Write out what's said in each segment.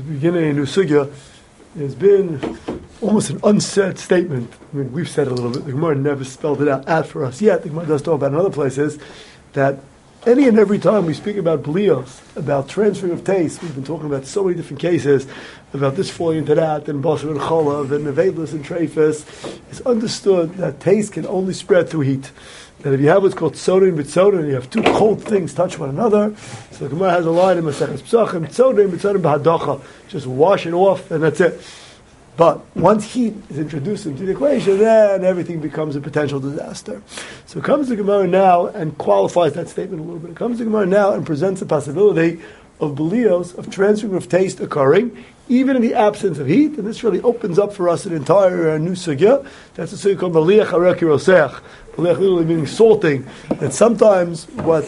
beginning a new sugya, there's been almost an unsaid statement. I mean, we've said it a little bit. The Gemara never spelled it out for us yet. The Gemara does talk about in other places that any and every time we speak about blios, about transferring of taste, we've been talking about so many different cases, about this falling into that, and basar and cholav, and nevedlis and treifus. It's understood that taste can only spread through heat. That if you have what's called soda and bitzoda, and you have two cold things touch one another, so the Gemara has a line in Maseches Pesachim, soda and bitzoda b'hadacha, just wash it off, and that's it. But once heat is introduced into the equation, then everything becomes a potential disaster. So comes the Gemara now and qualifies that statement a little bit. It comes the Gemara now and presents the possibility of belios, of transferring of taste occurring, even in the absence of heat, and this really opens up for us an entire new sugya. That's a sugya called Maliach Harek Yirosech. Maliach literally meaning salting. That sometimes,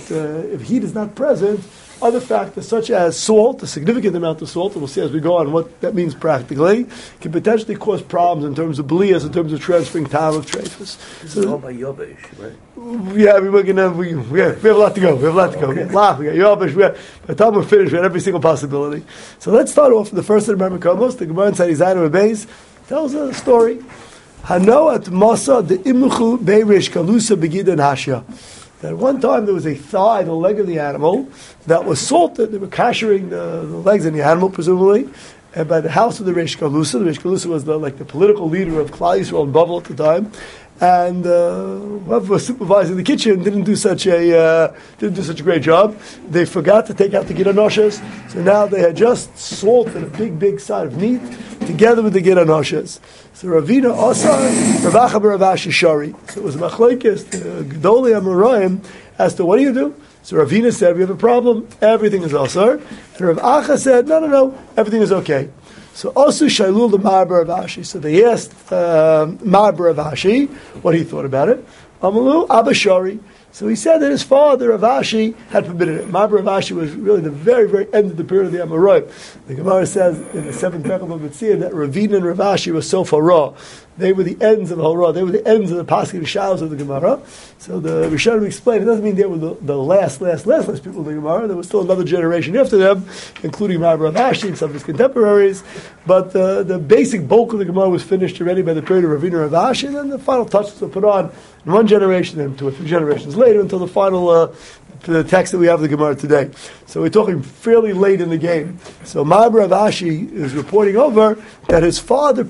if heat is not present, other factors such as salt, a significant amount of salt, and we'll see as we go on what that means practically, can potentially cause problems in terms of belias, in terms of transferring time of treifus. This is all by Yobesh, right? Yeah, we have a lot to go. We have a lot to go. Okay. We got Yobesh. By the time we're finished, we had every single possibility. So let's start off with the first of the Mermekamos. The Gemara inside Zayin Beis tells a story. Hano at Masa the Imuchu Beirish Kalusa Begida Hashya. That one time there was a thigh, the leg of the animal, that was salted. They were kashering the legs of the animal, presumably, and by the house of the Reish Kalusa. The Reish Kalusa was the political leader of Klal Yisrael and Bavel at the time, and whoever was supervising the kitchen didn't do such a great job. They forgot to take out the giranoshes, so now they had just salted a big side of meat together with the giranoshes. So Ravina Asar, Ravacha Baravashi Shari. So it was Machlokes, the Gedolei Amoraim, as to what do you do? So Ravina said, we have a problem, everything is Asar. And Rav Acha said, no, everything is okay. So Asu Shailul the Mar Baravashi. So they asked Mar Baravashi what he thought about it. Amalu Abba Shari. So he said that his father, Rav Ashi, had permitted it. Mar Baravashi was really the very, very end of the period of the Amoraim. The Gemara says in the 7th paragraph of Mitzvah that Ravina and Rav Ashi were so far. They were the ends of the Horah. They were the ends of the Pasuk Shalos of the Gemara. So the Rishonim explained, it doesn't mean they were the last people of the Gemara. There was still another generation after them, including Mar Baravashi and some of his contemporaries. But the basic bulk of the Gemara was finished already by the period of Ravina and Rav Ashi, and then the final touches were put on in one generation, then 2 or 3 generations later, until the final the text that we have of the Gemara today. So we're talking fairly late in the game. So Mar Baravashi is reporting over that his father would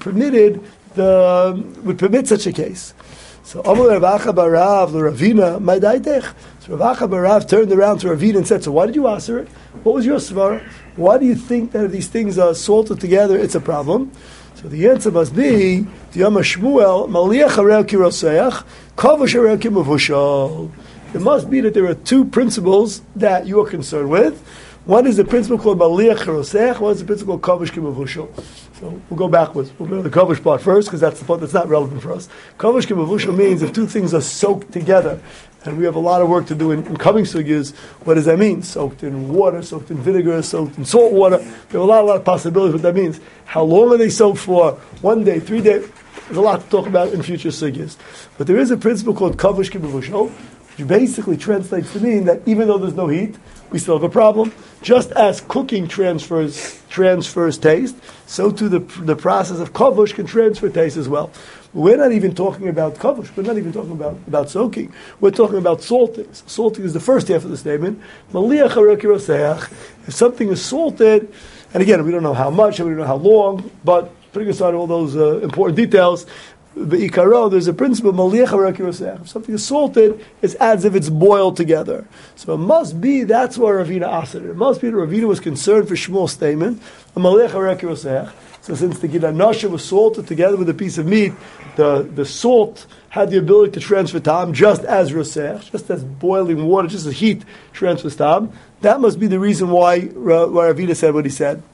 permit such a case. So Amar Rav Acha Barav Ravina Ma'daitech. So Rav Acha Barav turned around to Ravina and said, so why did you answer it? What was your svara? Why do you think that if these things are salted together, it's a problem? So the answer must be, Yom Shmuel, Maliach Harel Kiroseach, Kavash Harel Kimavushal. It must be that there are 2 principles that you are concerned with. One is the principle called Maliach Harosech, one is the principle called Kavash Kimavushal. So we'll go backwards. We'll go to the Kavash part first, because that's the part that's not relevant for us. Kavash Kimavushal means if 2 things are soaked together, and we have a lot of work to do in coming sugyas, what does that mean? Soaked in water, soaked in vinegar, soaked in salt water. We have a lot of possibilities what that means. How long are they soaked for? 1 day, 3 days? There's a lot to talk about in future sugyas. But there is a principle called Kavash Kimavushal, which basically translates to mean that even though there's no heat, we still have a problem. Just as cooking transfers taste, so too the process of kavush can transfer taste as well. We're not even talking about kavush. We're not even talking about soaking. We're talking about salting. Salting is the first half of the statement. Maliach harek yiroseach. If something is salted, and again, we don't know how much, and we don't know how long, but putting aside all those important details, Be'ikaro, there's a principle, Maliach harek yiroseach. If something is salted, it's as if it's boiled together. So it must be, that's why Ravina asked it. It must be that Ravina was concerned for Shmuel's statement, Maliach harek yiroseach. So since the gidanasha was salted together with a piece of meat, the salt had the ability to transfer tam, just as roseach, just as boiling water, just as heat transfers tam. That must be the reason why Ravina said what he said.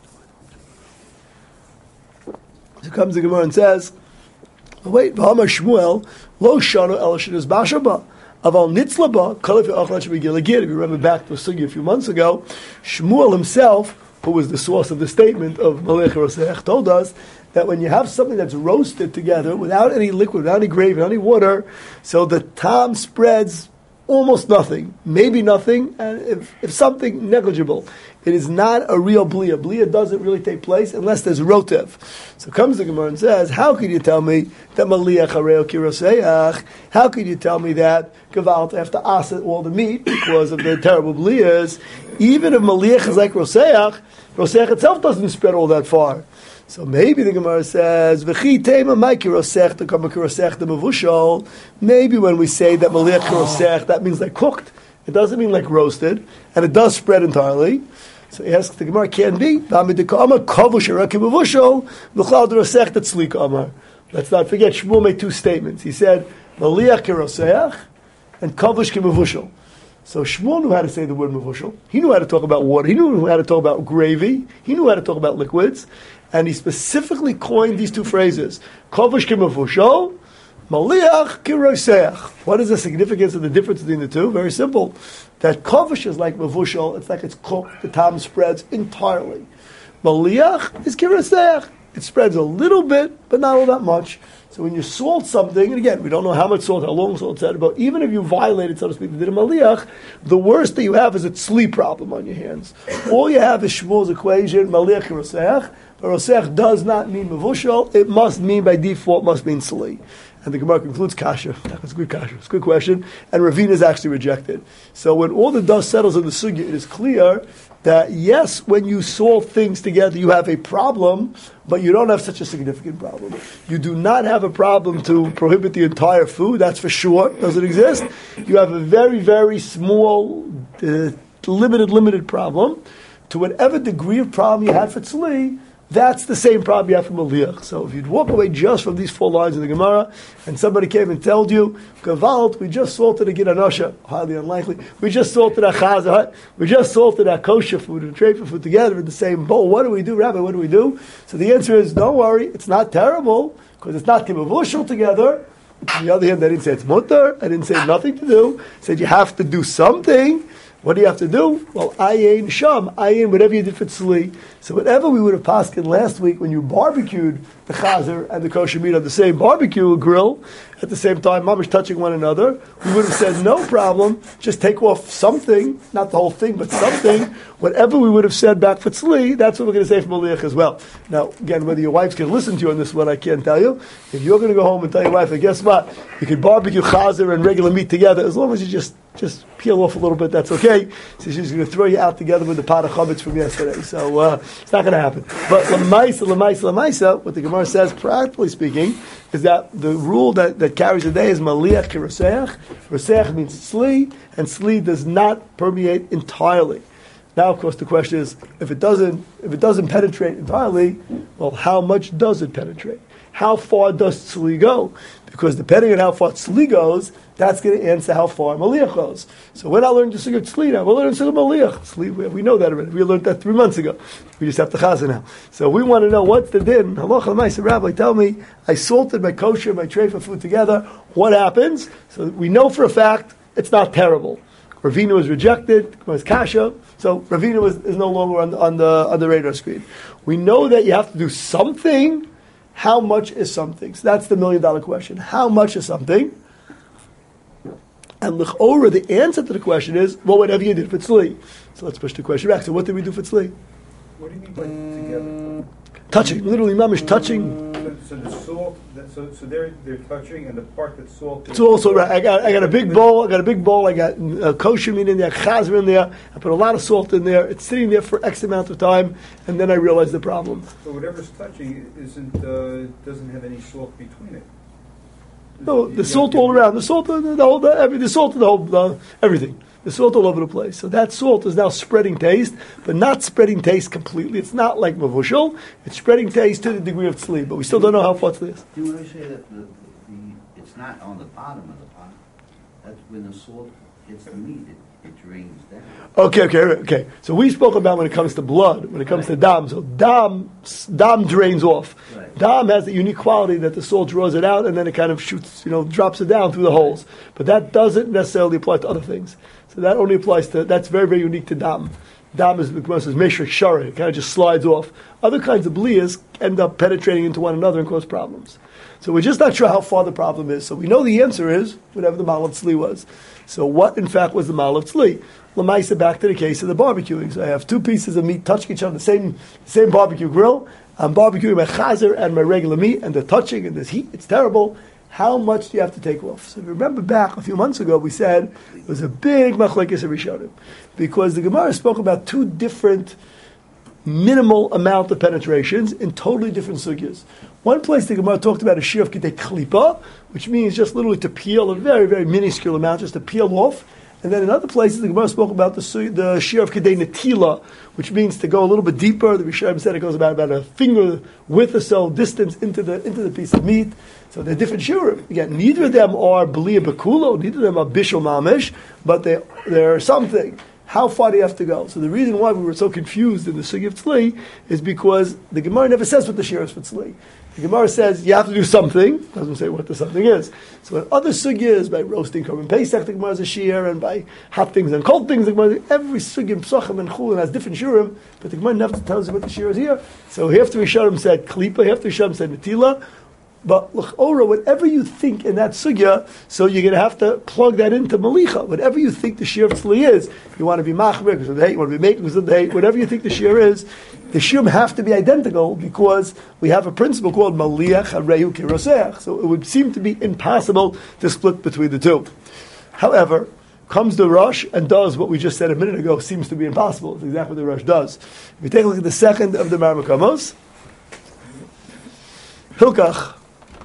So comes the Gemara and says, wait, V'hamar Shmuel, lo shano el shenis bashaba. Aval nitzlaba, kalif ya'achlan shebigilagir. If you remember back to a sugi a few months ago, Shmuel himself, who was the source of the statement of Malech Roseach, told us that when you have something that's roasted together without any liquid, without any gravy, without any water, so the tam spreads almost nothing, maybe nothing, and if something, negligible. It is not a real blia. Blia doesn't really take place unless there's rotev. So comes the Gemara and says, how could you tell me that maliach hareo kiroseach? How could you tell me that gavalt have to asa all the meat because of the terrible blias? Even if maliach is like roseach itself doesn't spread all that far. So maybe the Gemara says, "V'chi tema mai kirosech to come kirosech the mavushal." Maybe when we say that maliach kirosech, that means like cooked. It doesn't mean like roasted, and it does spread entirely. So he asks the Gemara, can be. Let's not forget, Shmuel made two statements. He said, Maliach kiroseach and kavush kimavushal. So Shmuel knew how to say the word mavushal. He knew how to talk about water. He knew how to talk about gravy. He knew how to talk about liquids. And he specifically coined these two phrases. Kavush kimavushal, Maliach kiroseach. What is the significance of the difference between the two? Very simple. That kavush is like mavushal. It's like it's cooked. The tam spreads entirely. Maliach is kiroseach. It spreads a little bit, but not all that much. So when you salt something, and again, we don't know how much salt, how long salt, etc., but even if you violated, so to speak, the din of maliach, the worst that you have is a tzli problem on your hands. All you have is Shmuel's equation, maliach kiroseach, but roseach does not mean mavushal. It must mean, by default, must mean tzli. And the Gemara concludes kasha. That's a good kasha. It's a good question. And Ravina is actually rejected. So when all the dust settles in the sugya, it is clear that yes, when you salt things together, you have a problem, but you don't have such a significant problem. You do not have a problem to prohibit the entire food. That's for sure. Doesn't exist. You have a very, very small, limited problem. To whatever degree of problem you had for tzli, that's the same problem you have from Maliach. So if you'd walk away just from these 4 lines of the Gemara, and somebody came and told you, Gavalt, we just salted a Gidanosha, highly unlikely, we just salted a Chazah, we just salted a kosher food and trefa food together in the same bowl. What do we do, Rabbi? What do we do? So the answer is, don't worry, it's not terrible, because it's not kimavushal together. On the other hand, I didn't say it's mutter, I didn't say nothing to do, I said you have to do something. What do you have to do? Well, ayin sham, ayin, whatever you did for tzli. So whatever we would have paskin last week when you barbecued the chazer and the kosher meat on the same barbecue grill, at the same time, mamish touching one another, we would have said, no problem, just take off something, not the whole thing, but something. Whatever we would have said back for tzli, that's what we're going to say for maliach as well. Now, again, whether your wife's going to listen to you on this one, I can't tell you. If you're going to go home and tell your wife, hey, guess what? You can barbecue chazer and regular meat together, as long as you just peel off a little bit, that's okay. So she's going to throw you out together with the pot of chametz from yesterday. So it's not going to happen. But lamaisa, what the Gemara says, practically speaking, is that the rule that carries the day is maliach kiroseach. Roseach means tzli, and tzli does not permeate entirely. Now, of course, the question is, if it doesn't penetrate entirely, well, how much does it penetrate? How far does tzli go? Because depending on how far tzli goes, that's going to answer how far maliach goes. So we're not learning to sing of tzli now. We're learning to sing of maliach. Tzli, we know that already. We learned that 3 months ago. We just have to chazah now. So we want to know what's the din. Halacha l'maisa, Rabbi, tell me, I salted my kosher, my trefa food together. What happens? So we know for a fact it's not terrible. Ravina was rejected, was kasha, so Ravina is no longer on the radar screen. We know that you have to do something. How much is something? So that's the $1 million question. How much is something? And l'chora, the answer to the question is, well, whatever you did for tzli. So let's push the question back. So what did we do for tzli? What do you mean by together? Touching, literally, mamish touching. So the salt, so they're touching, and the part that's salted. It's also right. I got a big bowl. I got kosher meat in there, chazer in there. I put a lot of salt in there. It's sitting there for X amount of time, and then I realized the problem. So whatever's touching doesn't have any salt between it. No, the salt all around. The salt, the salt in the whole everything. The salt all over the place. So that salt is now spreading taste, but not spreading taste completely. It's not like mavushal. It's spreading taste to the degree of tzli, but we still don't know how far tzli is. Do you want to say that it's not on the bottom of the pot? That's when the salt hits the meat, it drains down. Okay. So we spoke about when it comes to blood, when it comes to dam. So dam drains off. Right. Dam has the unique quality that the salt draws it out, and then it kind of shoots, drops it down through the holes. But that doesn't necessarily apply to other things. So that only applies to, that's very, very unique to dam. Dam is, the Gemara says, Meshrik Shari, it kind of just slides off. Other kinds of bliyas end up penetrating into one another and cause problems. So we're just not sure how far the problem is. So we know the answer is whatever the Mal of Tzli was. So what, in fact, was the Mal of Tzli? Lamaisa, back to the case of the barbecuing. So I have two pieces of meat touching each other, the same barbecue grill. I'm barbecuing my chazer and my regular meat, and they're touching, and there's heat. It's terrible. How much do you have to take off? So if you remember back a few months ago, we said it was a big machlekes of Rishonim, because the Gemara spoke about two different minimal amount of penetrations in totally different sugyas. One place the Gemara talked about a shear of kidei klipa, which means just literally to peel a very, very minuscule amount, just to peel off. And then in other places, the Gemara spoke about the shear of kedei netila, which means to go a little bit deeper. The Rishonim said it goes about a finger width or so distance into the piece of meat. So they're different shiurim. Again, neither of them are b'liya b'kulo, neither of them are bishul mamish, but they're something. How far do you have to go? So the reason why we were so confused in the sugi of tzli is because the Gemara never says what the shear is for tzli. The Gemara says you have to do something. Doesn't say what the something is. So in other sugyas, by roasting korban pesach, the Gemara is a shear, and by hot things and cold things, the Gemara, every sugya in psachim and chulin has different shiurim, but the Gemara never tells you what the shear is here. So here after Rishonim said klipa, here after Rishonim said netila. But l'chora, whatever you think in that sugya, so you're going to have to plug that into malicha. Whatever you think the shear of tzli is, you want to be machmer because of the hate, you want to be making because of the hate, whatever you think the shear is, the shiurim have to be identical because we have a principle called maliach harehu kirosech. So it would seem to be impossible to split between the two. However, comes the Rosh and does what we just said a minute ago seems to be impossible. It's exactly what the Rosh does. If we take a look at the second of the Marmakamos, Hilkach,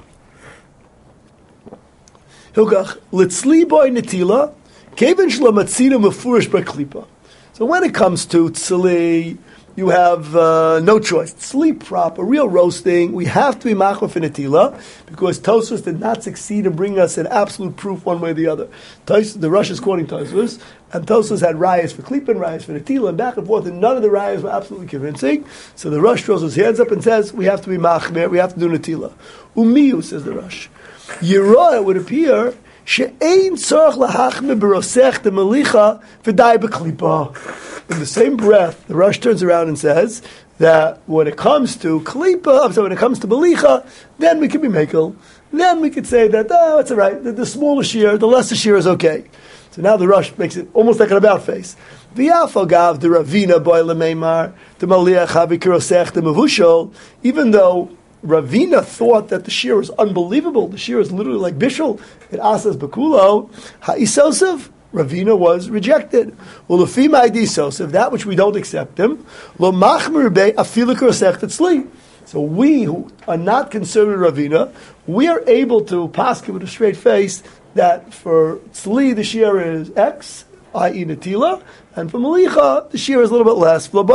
litzli boy netila, kevin shlamatzina mefurish b'klipa. So when it comes to tzli, you have no choice. Tzli prop, a real roasting, we have to be machor for netila, because Tosfos did not succeed in bringing us an absolute proof one way or the other. The Rosh is quoting Tosfos, and Tosfos had rayas for klipa and rayas for netila, and back and forth, and none of the rayas were absolutely convincing. So the Rosh throws his hands up and says, we have to be machmer, we have to do netila. Umiyu, says the Rosh. Yirah, it would appear, she'ein tzorach lahachme b'rosech de melicha v'dai b'klipa. In the same breath, the Rosh turns around and says that when it comes to klipa, so when it comes to melicha, then we can be mekel. Then we could say that, it's all right, the smaller shear, the lesser shear is okay. So now the Rosh makes it almost like an about face. V'yafagav de ravina boy lemeimar de maliach havikirosech de mevushol, even though Ravina thought that the shear was unbelievable. The shear is literally like bishul. It asas bakulo. Ha'isosiv. Ravina was rejected. Well, lefima ID sosiv, that which we don't accept him. Lo machmer be afilik rosech tzli. So we who are not concerned with Ravina, we are able to paskin with a straight face that for tzli the shear is X, i.e. netila, and for malicha the shear is a little bit less. A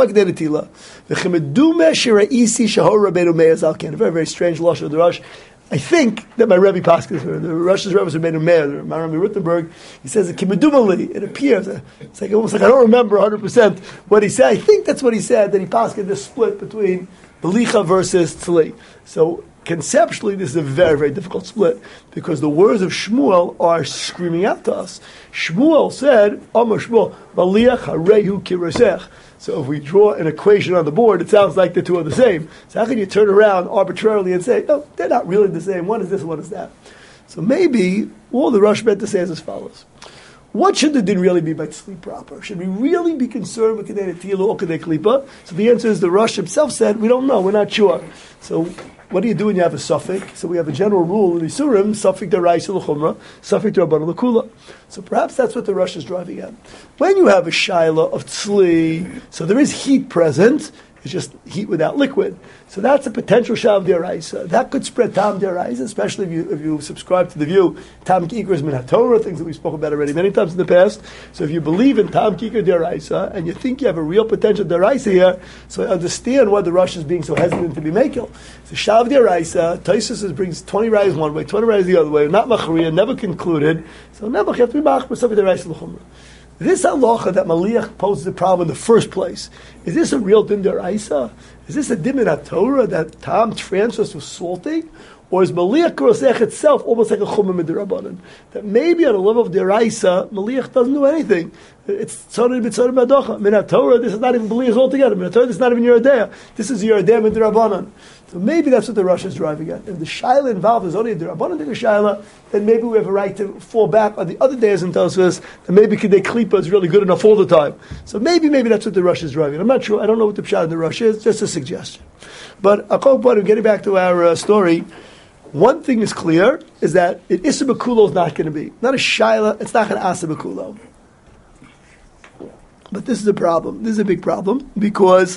very, very strange lashon of the Rosh. I think that my Rebbe Paskin, the Rosh's Rebbe is Rebbeinu Meir, Maram Rittenberg, he says it appears. It's like almost like I don't remember 100% what he said. I think that's what he said, that he Paskin this split between malicha versus tzli. So conceptually, this is a very, very difficult split because the words of Shmuel are screaming out to us. Shmuel said, Amar Shmuel, Maliach harehu kirosech. So if we draw an equation on the board, it sounds like the two are the same. So how can you turn around arbitrarily and say, no, they're not really the same. One is this, one is that. So maybe all the Rosh meant to say is as follows. What should the din really be by tzli proper? Should we really be concerned with kedei netila or kedei klipa? So the answer is the Rosh himself said, we don't know, we're not sure. So what do you do when you have a suffix? So we have a general rule in Isurim, suffix deraisa l'chumra, suffix d'rabbanan l'kula. So perhaps that's what the Rosh is driving at. When you have a shaila of tzli, so there is heat present, it's just heat without liquid. So that's a potential shav deraisa. That could spread tam deraisa, especially if you subscribe to the view tam kikar is min haTorah, things that we spoke about already many times in the past. So if you believe in tam kikar deraisa and you think you have a real potential deraisa here, so I understand why the Rosh is being so hesitant to be makel. So shav deraisa, Tosfos brings 20 rayas one way, 20 rayas the other way, not machriya, never concluded. So never have to be machmer suffix deraisa l'chumra. This halacha that Maliach poses a problem in the first place, is this a real din deraisa? Is this a din in Torah that Tom transfers to salting? Or is Maliach Rosech itself almost like a Chumah Midrabanan? That maybe on a level of Deraisa, Maliach doesn't do anything. It's Tzorah B'Tzorah B'Adocha. Minat Torah, this is not even Maliach altogether. Minat Torah, this is not even Yerodea. This is Yerodea Midrabanan. So maybe that's what the Rosh is driving at. If the Shaila involved is only a Derabanan Shaila, then maybe we have a right to fall back on the other days in Tosfos, and maybe Kedei Klipa is really good enough all the time. So maybe that's what the Rosh is driving. I'm not sure. I don't know what the Pshat in the Rosh is. Just a suggestion. But getting back to our story, one thing is clear, is that it Issa B'Kulo is not going to be. Not a Shaila, it's not going to Asa B'Kulo. But this is a problem. This is a big problem, because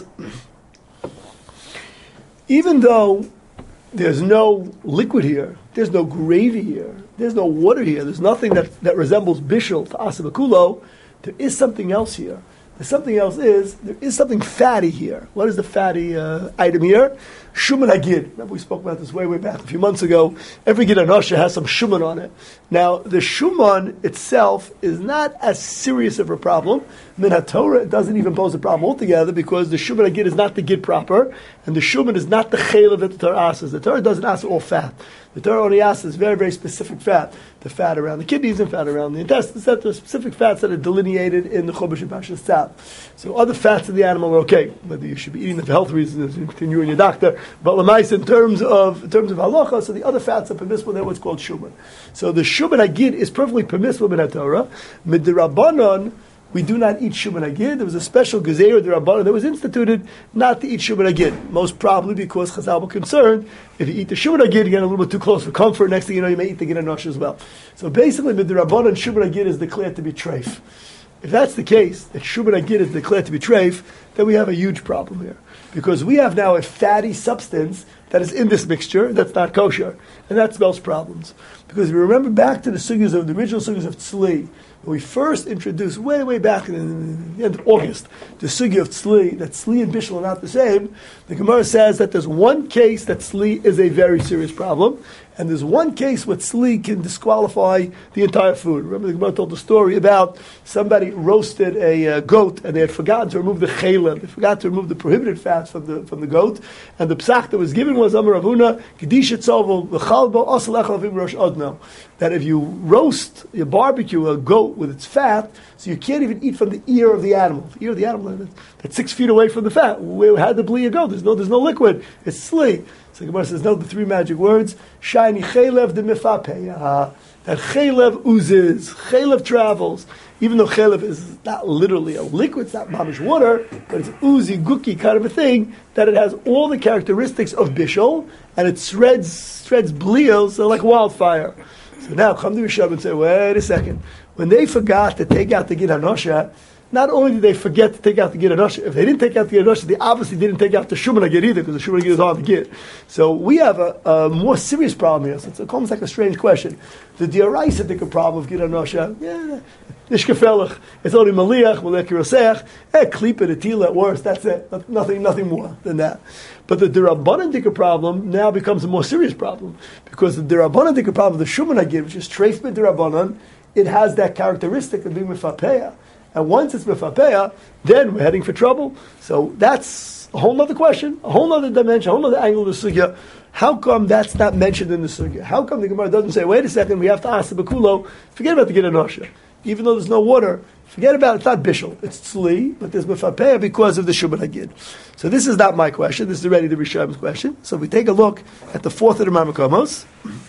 even though there's no liquid here, there's no gravy here, there's no water here, there's nothing that resembles bishul to Asa B'Kulo, there is something else here. The something else there is something fatty here. What is the fatty item here? Shuman Hagid. Remember we spoke about this way back a few months ago. Every Gid Anosha has some shuman on it. Now, the shuman itself is not as serious of a problem. Min HaTorah, it doesn't even pose a problem altogether, because the shuman Hagid is not the Gid proper, and the shuman is not the chaylev that the Torah asks. The Torah doesn't ask all fat. The Torah only asks very, very specific fat. The fat around the kidneys and fat around the intestines. That the specific fats that are delineated in the Chumash and Parshas Tzav. So other fats of the animal are okay. Whether you should be eating them for health reasons, you continue in your doctor. But lemais, in terms of halacha, so the other fats are permissible. They're what's called shuman. So the shuman agid is perfectly permissible in HaTorah. Midrabanan, we do not eat shuman agid. There was a special gezeira d'Rabbanan that was instituted not to eat shuman agid. Most probably because Chazal were concerned if you eat the shuman agid, you get a little bit too close for comfort. Next thing you know, you may eat the gid anosh as well. So basically, midrabanan shuman agid is declared to be treif. If that's the case, that shuman agid is declared to be treif, then we have a huge problem here, because we have now a fatty substance that is in this mixture that's not kosher, and that spells problems. Because if you remember back to the sugyas of the original sugyas of tzli, when we first introduced way back in the end of August the sugya of tzli, that tzli and bishul are not the same, the Gemara says that there's one case that tzli is a very serious problem, and there's one case where tzli can disqualify the entire food. Remember the Gemara told the story about somebody roasted a goat, and they had forgotten to remove the chaylev. They forgot to remove the prohibited fats from the goat, and the psach that was given was Amar Ravuna, Kedisha Tzovel V'chalbo Asal Echal Avim Rosh Odno. That if you roast, you barbecue a goat with its fat, so you can't even eat from the ear of the animal. The ear of the animal that's 6 feet away from the fat. How did the blia go? There's no liquid. It's sli. So the Gemara says, no, the 3 magic words, shiny chaylev de mifapeya. That chaylev oozes, chaylev travels. Even though chaylev is not literally a liquid, it's not mamish water, but it's oozy, gooky kind of a thing, that it has all the characteristics of bishul, and it spreads blios, so like wildfire. So now, come to Rishab and say, wait a second. When they forgot to take out the Gid HaNosha, not only did they forget to take out the Gid HaNosha, if they didn't take out the Gid HaNosha, they obviously didn't take out the Shuman HaGid either, because the Shuman HaGid is hard to get. So we have a more serious problem here. So it's almost like a strange question. The Dioraisa think a problem of Gid HaNosha, Nishkefelach, it's only Maliach, Malek Yerosech, Klipa, Atila, at worst, that's it. Nothing more than that. But the Dirabanan Dika problem now becomes a more serious problem, because the Dirabanan Dika problem, the Shuman HaGid, which is Treif B'Dirabanan, it has that characteristic of being Mefapeya. And once it's Mefapeya, then we're heading for trouble. So that's a whole other question, a whole other dimension, a whole other angle of the sugya. How come that's not mentioned in the sugya? How come the Gemara doesn't say, wait a second, we have to ask the Bekulo, forget about the Gid HaNosha. Even though there's no water, forget about it, it's not bishul, it's tzli, but there's mefapeya because of the shuman hagid. So this is not my question, this is already the Rishonim question. So we take a look at the 4th of the Marmakomos.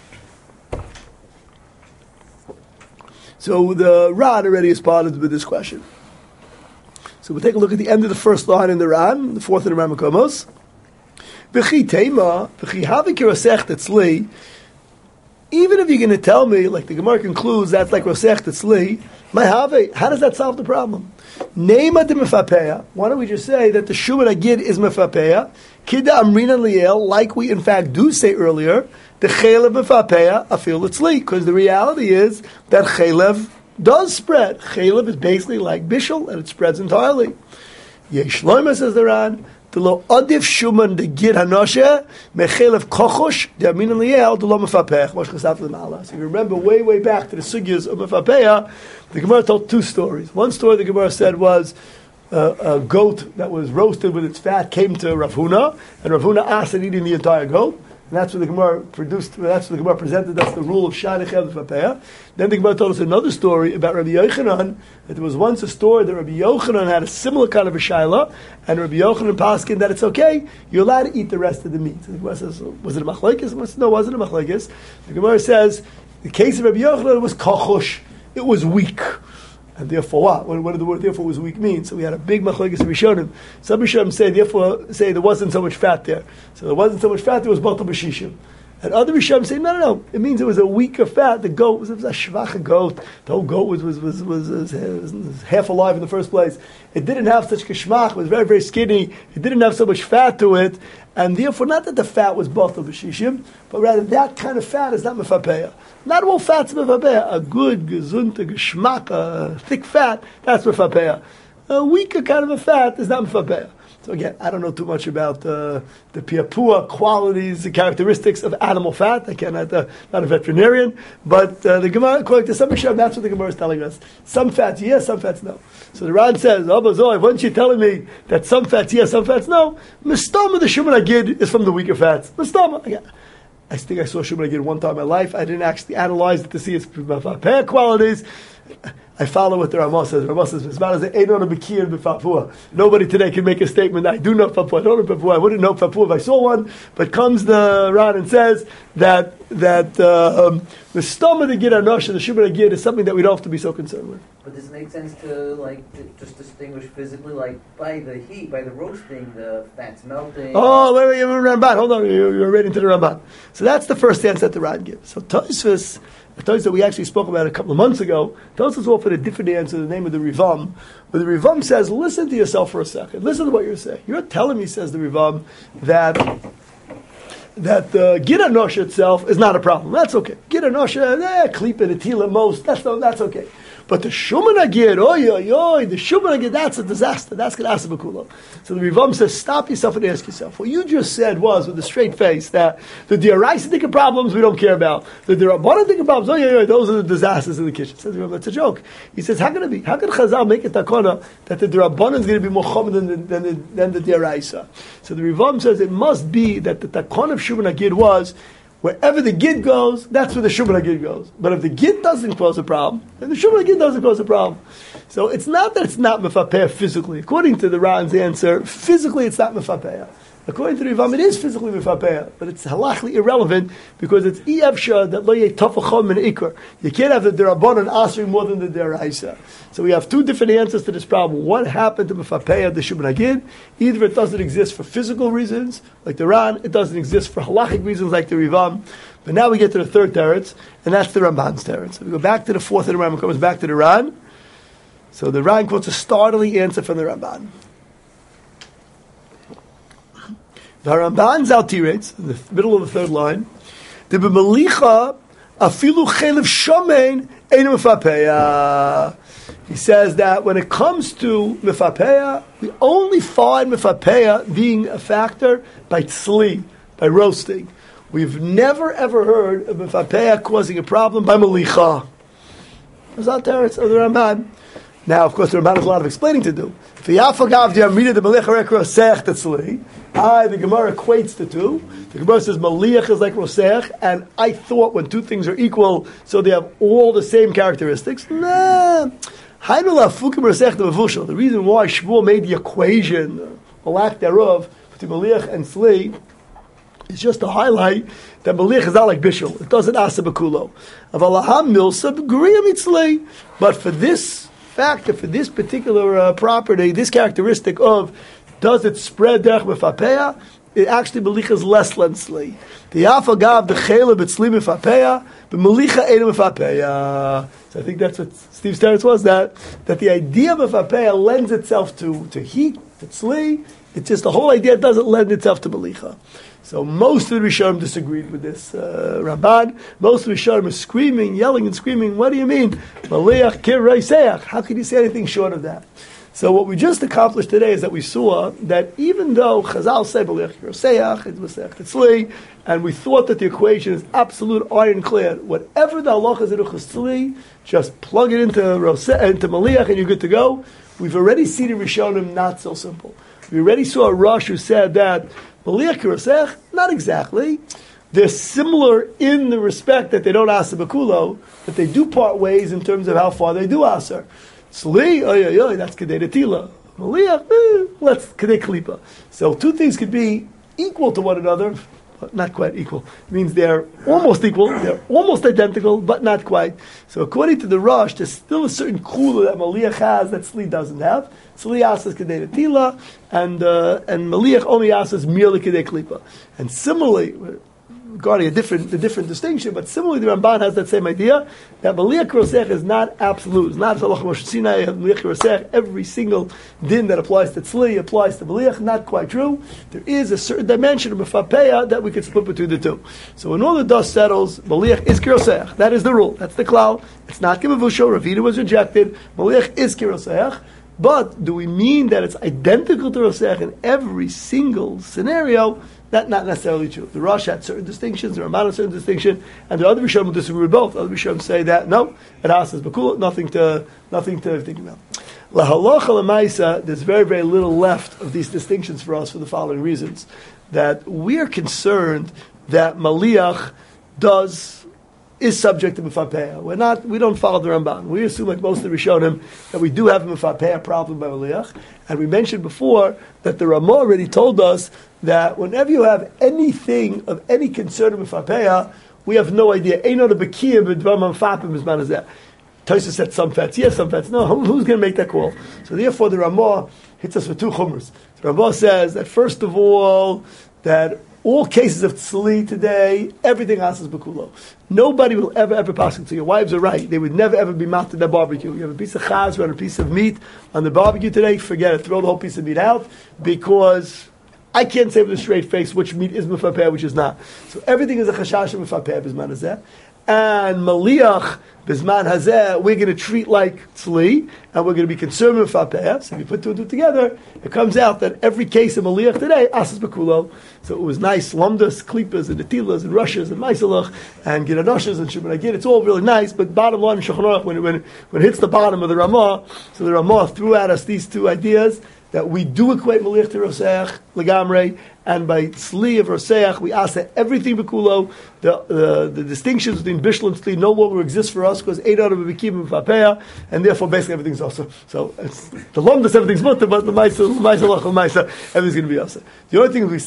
So the Ran already responded with this question. So we'll take a look at the end of the first line in the Ran, the 4th of the Marmakomos. V'chi teima, v'chi havik yerosech tetzli. Even if you're going to tell me, like the Gemara concludes, that's like Rosech Tetzli, how does that solve the problem? Neima de Mefapeya. Why don't we just say that the Shuman Hagid is Mefapeya? Kida Amrina Liel, like we in fact do say earlier, the Chaylev Mefapeya, Afil Tetzli. Because the reality is that Chaylev does spread. Chaylev is basically like Bishul, and it spreads entirely. Yesh Loima, says the Ran, the lo adif shuman de Gid HaNosha mechelev kochosh de amin liel de lo mefapech mosh chasaf lemala. So you remember way back to the sugyas of mefapeya, the Gemara told 2 stories. One story the Gemara said was a goat that was roasted with its fat came to Rav Huna, and Rav Huna asked it eating the entire goat. And that's what the Gemara produced. That's what the Gemara presented. That's the rule of Shani Chev Fapeya. Then the Gemara told us another story about Rabbi Yochanan. That there was once a story that Rabbi Yochanan had a similar kind of a shaila, and Rabbi Yochanan paskin that it's okay. You're allowed to eat the rest of the meat. So the Gemara says, was it a machlekes? No, it wasn't a machlekes. The Gemara says the case of Rabbi Yochanan was kachush. It was weak. And therefore, what did the word "therefore" was weak mean? So we had a big machlekes Rishonim. Some Rishonim say there wasn't so much fat there. So there wasn't so much fat. There was batal b'shishim. And other Rishonim say no. It means it was a weaker fat. The goat was a shvacha goat. The whole goat was half alive in the first place. It didn't have such kishmach. It was very, very skinny. It didn't have so much fat to it. And therefore, not that the fat was batal b'shishim, but rather that kind of fat is not mefapeya. Not all fat's mefapeya. A good, gesund, a geschmack, a thick fat, that's mefapeya. A weaker kind of a fat is not mefapeya. So again, I don't know too much about the piapua qualities, the characteristics of animal fat. Again, not a veterinarian, but the Gemara, according to some Rishonim, that's what the Gemara is telling us. Some fats yes, some fats no. So the Ran says, Abba Zoy, once you're telling me that some fats yes, some fats no, Mistama the Shuman Agid is from the weaker fats. Mistama, again. I think I saw Shuman Agid one time in my life. I didn't actually analyze it to see its qualities. I follow what the Ramah says. Ramah says, nobody today can make a statement, I do know Papua, I don't know Papua, I wouldn't know Papua if I saw one, but comes the Ran and says that the stomach of the Gid Anosh and the Shuman Agid is something that we don't have to be so concerned with. But does it make sense to just distinguish physically, like by the heat, by the roasting, the fat's melting? Oh, wait, Ramban, hold on, you're right into the Ramban. So that's the first answer that the Ran gives. So Tosfos, a Tosfos that we actually spoke about a couple of months ago, Tosfos offered a different answer, the name of the Rivam. But the Rivam says, listen to yourself for a second. Listen to what you're saying. You're telling me, says the Rivam, that the Gid Anosh itself is not a problem. That's okay. Gid Anosh, Klipa, the Tila, most, that's okay. But the Shuman Agid, the Shuman Agid, that's a disaster. That's Kedasa B'Kulo. So the Rivam says, stop yourself and ask yourself. What you just said was, with a straight face, that the Diraisa problems we don't care about. The Dirabbanan problems, those are the disasters in the kitchen. Says the Rivam, that's a joke. He says, how can it be? How can Chazal make a takana that the Dirabbanan is going to be more common than the Diraisa? So the Rivam says, it must be that the takana of Shuman Agid was, wherever the Gid goes, that's where the Shuman Agid goes. But if the Gid doesn't cause a problem, then the Shuman Agid doesn't cause a problem. So it's not that it's not mefapeya physically. According to the Ran's answer, physically it's not mefapeya. According to the Rivam, it is physically mefapeya, but it's halachically irrelevant because it's efsha that lo yeh tafachom min ikar. You can't have the derabbanan asering more than the deraisa. So we have two different answers to this problem. What happened to mefapeya the Shuman Agid? Either it doesn't exist for physical reasons, like the Ran, it doesn't exist for halachic reasons, like the Rivam. But now we get to the third teretz, and that's the Ramban's teretz. So we go back to the fourth of the Ramban, comes back to the Ran. So the Ran quotes a startling answer from the Ramban. The Ramban's altirates in the middle of the third line. The b'malicha afilu chelev shomein einu mefapeya. He says that when it comes to mefapeya, we only find mefapeya being a factor by tzli, by roasting. We've never ever heard of mefapeya causing a problem by malicha. That's not there. It's the Ramban. Now, of course, the Ramban has a lot of explaining to do. The Gemara equates the two. The Gemara says Maliach is like Rosech, and I thought when two things are equal, so they have all the same characteristics. Nah. The reason why Shmuel made the equation, the lack thereof, between Maliach and Sli, is just to highlight that Maliach is not like Bishul. It doesn't asa b'kulo. But for this factor, for this particular property, this characteristic of does it spread derech mefapeya, it actually Malicha is less than Sli. The afagav the chela b'tzli mefapeya, but Malicha ain't mefapeya. So I think that's what Steve's teretz was, that the idea of mefapeya lends itself to heat, to Tzli. It's just the whole idea doesn't lend itself to Malicha. So most of the Rishonim disagreed with this Ramban. Most of the Rishonim are screaming, yelling and screaming, what do you mean? Maliach kir reiseach. How can you say anything short of that? So what we just accomplished today is that we saw that even though Chazal say Maliach kir reiseach, it's Maliach Tzli, and we thought that the equation is absolute ironclad, whatever the halacha is in Tzli, just plug it into Maliach and you're good to go. We've already seen in Rishonim not so simple. We already saw a Rosh who said that Maliach Kirosech, not exactly. they're similar in the respect that they don't aser bekulo, but they do part ways in terms of how far they do aser. Sli, that's kedei netila. Maliach, let's kedei klipa. So two things could be equal to one another, but not quite equal. It means they're almost equal, they're almost identical, but not quite. So according to the Rosh, there's still a certain kula that Maliach has that Sli doesn't have. Sli asas kedei netila, and Maliach only asas merely kedei klipa. And similarly, regarding the different distinction, but similarly, the Ramban has that same idea that Maliach Rosech is not absolute. It's not Salach Moshe Sinai. Maliach Rosech, every single din that applies to Tzli applies to Maliach. Not quite true. There is a certain dimension of Mefapeya that we can split between the two. So when all the dust settles, Maliach is Kirosech. That is the rule. That's the klal. It's not Kivavusho. Ravina was rejected. Maliach is Kirosech. But do we mean that it's identical to Rosech in every single scenario? That's not necessarily true. The Rosh had certain distinctions, the Ramban had certain distinction, and the other Rishonim will disagree with both. The other Rishonim say that no, it asks bakula, nothing to think about. Lahalacha lemaisa, there's very, very little left of these distinctions for us for the following reasons: that we are concerned that Maliach is subject to Mefapeya. We don't follow the Ramban. We assume, like most of the Rishonim, that we do have a Mefapeya problem by Maliach. And we mentioned before that the Ramah already told us that whenever you have anything of any concern of Mefapeya, we have no idea. Eino the Bekiyim b'dvar manfapim is manazeh. Tosa said some fats, yes, some fats. No, who's going to make that call? So therefore, the Ramah hits us with two chumras. The Ramah says that first of all, that all cases of tzli today, everything asks bekulo. Nobody will ever pass it to you. Wives are right. They would never ever be mounted at that barbecue. You have a piece of chaz or a piece of meat on the barbecue today, forget it. Throw the whole piece of meat out, because I can't say with a straight face which meat is mefapeh, which is not. So everything is a chashash of mefapeh bisman hazeh. And Maliach bisman hazeh, we're going to treat like tzli, and we're going to be concerned with mefapeh. So if you put two and two together, it comes out that every case of Maliach today asas bekulo. So it was nice, lamdas, klipas, and netilas, and rushes, and maisalach, and giranoshes, and shuman agid. It's all really nice, but bottom line in Shulchan Aruch, when it hits the bottom of the Ramah, so the Ramah threw at us these two ideas, that we do equate Maliach to Roseach, legamrei, and by Tzli of Roseach, we ask that everything bekulo, the distinctions between Bishul and Tzli no longer exist for us, because Eidar of Bekim and Fapeya, and therefore basically everything's also. So it's, the Lomdas, everything's mutter, but the Maisa, everything's going to be also. The only thing is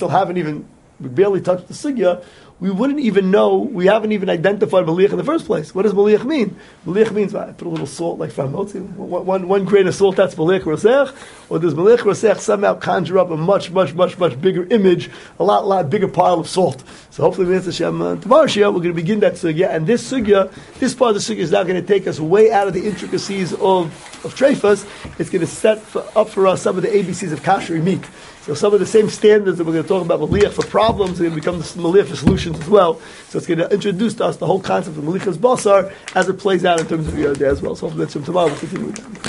we barely touched the Sugya. We wouldn't even know, we haven't even identified Maliach in the first place. What does Maliach mean? Maliach means, I put a little salt like Famotzi, one grain of salt, that's Maliach Rosech, or does Maliach Rosech somehow conjure up a much bigger image, a lot bigger pile of salt? So hopefully, tomorrow Shia, we're going to begin that Sugya, and this part of the Sugya is now going to take us way out of the intricacies of Treifas. It's going to set up for us some of the ABCs of Kashrei meat. So some of the same standards that we're going to talk about Maliach for problems are going to become the Maliach for solutions as well. So it's going to introduce to us the whole concept of Malichas Basar as it plays out in terms of Yodeh as well. So hopefully that's from tomorrow. We'll continue with that.